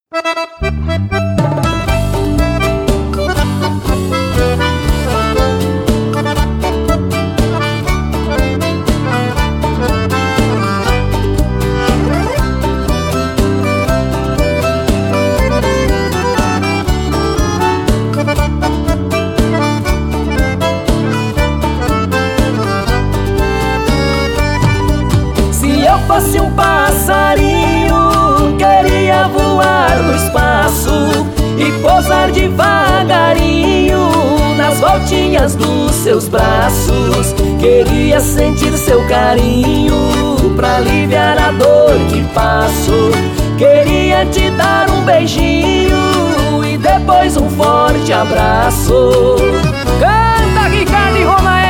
Se eu fosse um passarinho, queria voar no espaço e pousar devagarinho nas voltinhas dos seus braços. Queria sentir seu carinho pra aliviar a dor que passo. Queria te dar um beijinho e depois um forte abraço. Canta, Ricardo e Romael!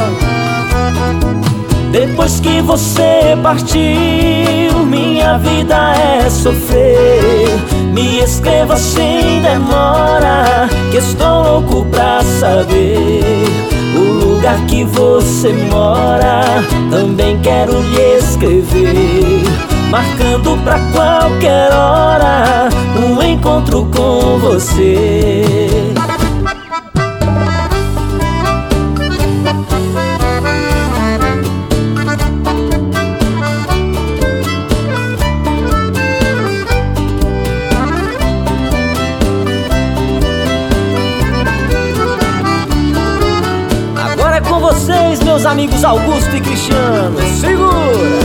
Depois que você partiu, minha vida é sofrer. Me escreva sem demora, que estou louco pra saber o lugar que você mora. Também quero lhe escrever, marcando pra qualquer hora um encontro com você. Agora é com vocês, meus amigos Augusto e Cristiano. Segura!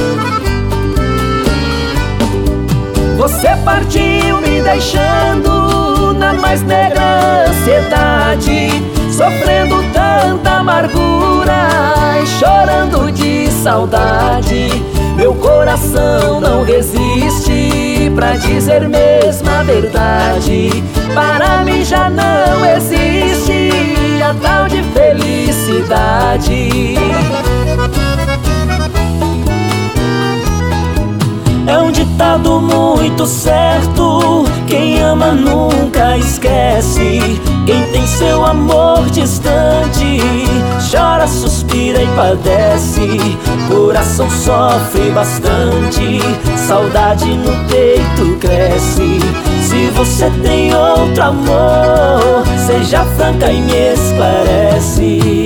Você partiu me deixando na mais negra ansiedade, sofrendo tanta amargura e chorando de saudade. Meu coração não resiste pra dizer mesmo a verdade. Para mim já não existe a tal de felicidade. É um ditado muito certo: quem ama nunca esquece. Quem tem seu amor distante chora, suspira e padece. Coração sofre bastante, saudade no peito cresce. Se você tem outro amor, seja franca e me esclarece.